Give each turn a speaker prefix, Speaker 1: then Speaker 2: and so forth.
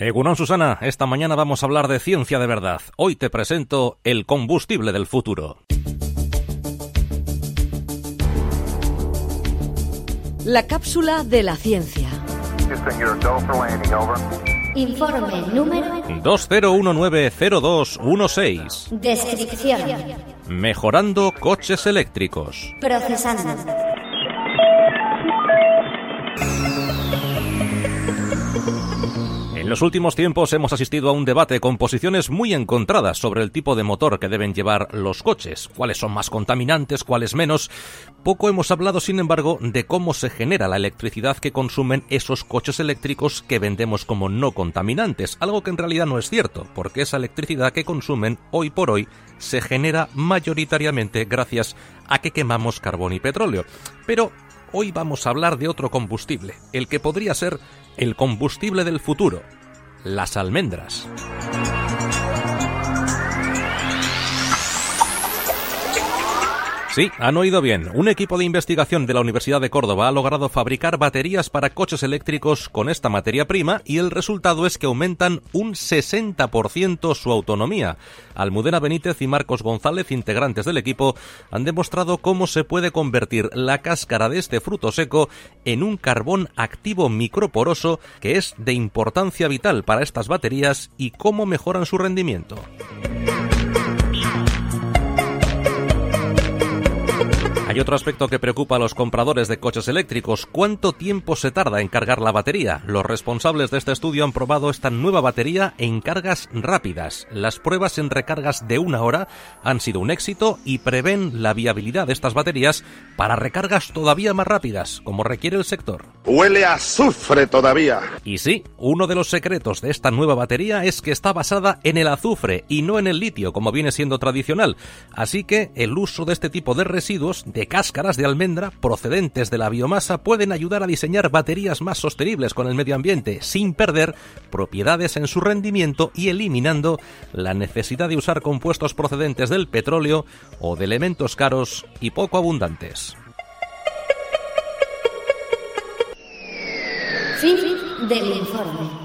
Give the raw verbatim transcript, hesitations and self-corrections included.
Speaker 1: Egunon, Susana, esta mañana vamos a hablar de ciencia de verdad. Hoy te presento el combustible del futuro.
Speaker 2: La cápsula de la ciencia.
Speaker 3: Informe número
Speaker 1: dos cero uno nueve cero dos uno seis.
Speaker 3: Descripción.
Speaker 1: Mejorando coches eléctricos.
Speaker 3: Procesando.
Speaker 1: En los últimos tiempos hemos asistido a un debate con posiciones muy encontradas sobre el tipo de motor que deben llevar los coches, cuáles son más contaminantes, cuáles menos. Poco hemos hablado, sin embargo, de cómo se genera la electricidad que consumen esos coches eléctricos que vendemos como no contaminantes, algo que en realidad no es cierto, porque esa electricidad que consumen hoy por hoy se genera mayoritariamente gracias a que quemamos carbón y petróleo. Pero hoy vamos a hablar de otro combustible, el que podría ser el combustible del futuro, las almendras. Sí, han oído bien. Un equipo de investigación de la Universidad de Córdoba ha logrado fabricar baterías para coches eléctricos con esta materia prima y el resultado es que aumentan un sesenta por ciento su autonomía. Almudena Benítez y Marcos González, integrantes del equipo, han demostrado cómo se puede convertir la cáscara de este fruto seco en un carbón activo microporoso que es de importancia vital para estas baterías y cómo mejoran su rendimiento. Hay otro aspecto que preocupa a los compradores de coches eléctricos: ¿cuánto tiempo se tarda en cargar la batería? Los responsables de este estudio han probado esta nueva batería en cargas rápidas. Las pruebas en recargas de una hora han sido un éxito y prevén la viabilidad de estas baterías para recargas todavía más rápidas, como requiere el sector.
Speaker 4: ¡Huele a azufre todavía!
Speaker 1: Y sí, uno de los secretos de esta nueva batería es que está basada en el azufre y no en el litio, como viene siendo tradicional. Así que el uso de este tipo de residuos de cáscaras de almendra procedentes de la biomasa pueden ayudar a diseñar baterías más sostenibles con el medio ambiente, sin perder propiedades en su rendimiento y eliminando la necesidad de usar compuestos procedentes del petróleo o de elementos caros y poco abundantes.
Speaker 3: Fin del informe.